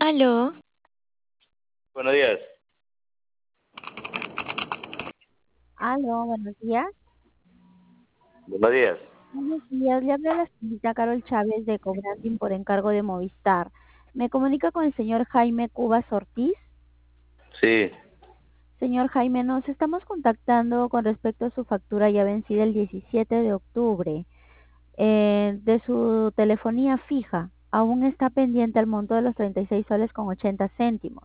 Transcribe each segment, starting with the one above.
Aló, Buenos días. Aló, buenos días. Buenos días. Buenos días, le habla la señorita Carol Chávez de Cobranding por encargo de Movistar. ¿Me comunica con el señor Jaime Cubas Ortiz? Sí. Señor Jaime, nos estamos contactando con respecto a su factura ya vencida el 17 de octubre de su telefonía fija. Aún está pendiente el monto de los 36 soles con 80 céntimos.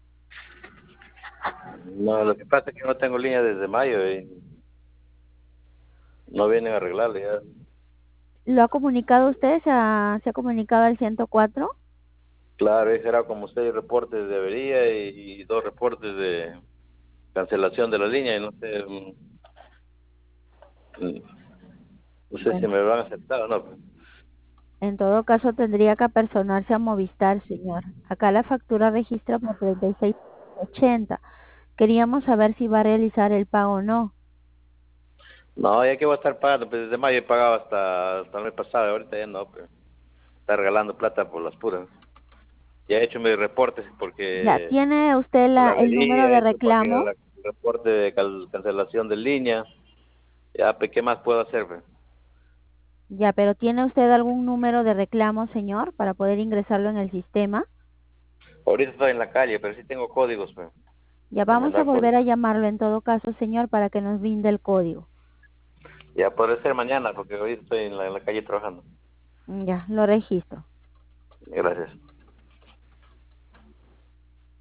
No, lo que pasa es que no tengo línea desde mayo y no vienen a arreglarle ya. ¿Lo ha comunicado usted? ¿Se ha comunicado al 104? Claro, ese era como 6 reportes de avería y 2 reportes de cancelación de la línea y no sé, no sé si Bueno, me van a aceptar o no. en todo caso tendría que apersonarse a Movistar, señor. Acá la factura registra por 36.80. Queríamos saber si va a realizar el pago o no. No, ya que voy a estar pagando, pues desde mayo he pagado hasta el mes pasado, ahorita ya no, pero está regalando plata por las puras. Ya he hecho mis reportes Ya, porque ¿tiene usted por la el número avería, de he hecho porque reclamo? el reporte de cancelación de línea, ya, pues, ¿qué más puedo hacer, pues? Ya, pero ¿tiene usted algún número de reclamo, señor, para poder ingresarlo en el sistema? Ahorita estoy en la calle, pero sí tengo códigos, pues, Ya de vamos a mandar volver códigos. a llamarlo en todo caso, señor, para que nos brinde el código. Ya puede ser mañana, porque hoy estoy en la calle trabajando. Ya, lo registro. Gracias.